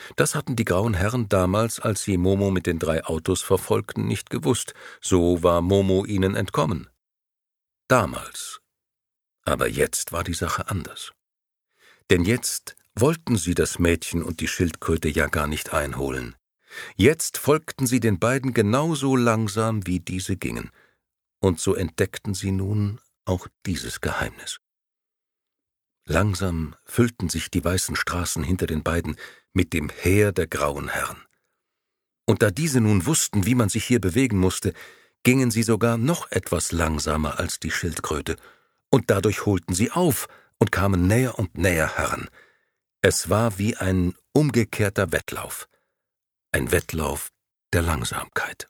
Das hatten die grauen Herren damals, als sie Momo mit den 3 Autos verfolgten, nicht gewusst. So war Momo ihnen entkommen. Damals. Aber jetzt war die Sache anders. Denn jetzt wollten sie das Mädchen und die Schildkröte ja gar nicht einholen. Jetzt folgten sie den beiden genauso langsam, wie diese gingen. Und so entdeckten sie nun auch dieses Geheimnis. Langsam füllten sich die weißen Straßen hinter den beiden mit dem Heer der grauen Herren. Und da diese nun wussten, wie man sich hier bewegen musste, gingen sie sogar noch etwas langsamer als die Schildkröte, und dadurch holten sie auf und kamen näher und näher heran. Es war wie ein umgekehrter Wettlauf, ein Wettlauf der Langsamkeit.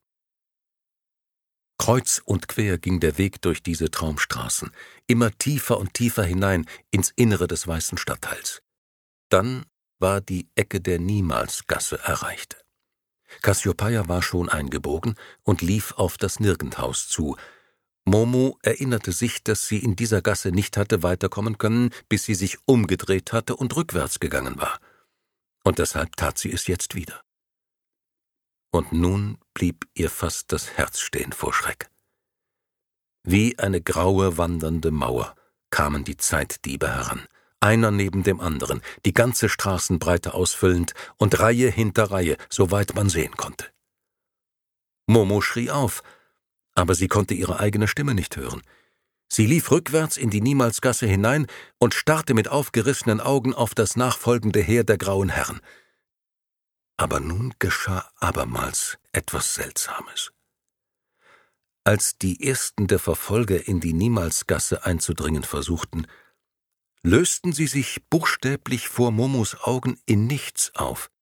Kreuz und quer ging der Weg durch diese Traumstraßen, immer tiefer und tiefer hinein ins Innere des weißen Stadtteils. Dann war die Ecke der Niemalsgasse erreicht. Kassiopeia war schon eingebogen und lief auf das Nirgendhaus zu. Momo erinnerte sich, dass sie in dieser Gasse nicht hatte weiterkommen können, bis sie sich umgedreht hatte und rückwärts gegangen war. Und deshalb tat sie es jetzt wieder. Und nun blieb ihr fast das Herz stehen vor Schreck. Wie eine graue, wandernde Mauer kamen die Zeitdiebe heran, einer neben dem anderen, die ganze Straßenbreite ausfüllend und Reihe hinter Reihe, soweit man sehen konnte. Momo schrie auf, aber sie konnte ihre eigene Stimme nicht hören. Sie lief rückwärts in die Niemalsgasse hinein und starrte mit aufgerissenen Augen auf das nachfolgende Heer der grauen Herren. Aber nun geschah abermals etwas Seltsames. Als die ersten der Verfolger in die Niemalsgasse einzudringen versuchten, lösten sie sich buchstäblich vor Momos Augen in nichts auf.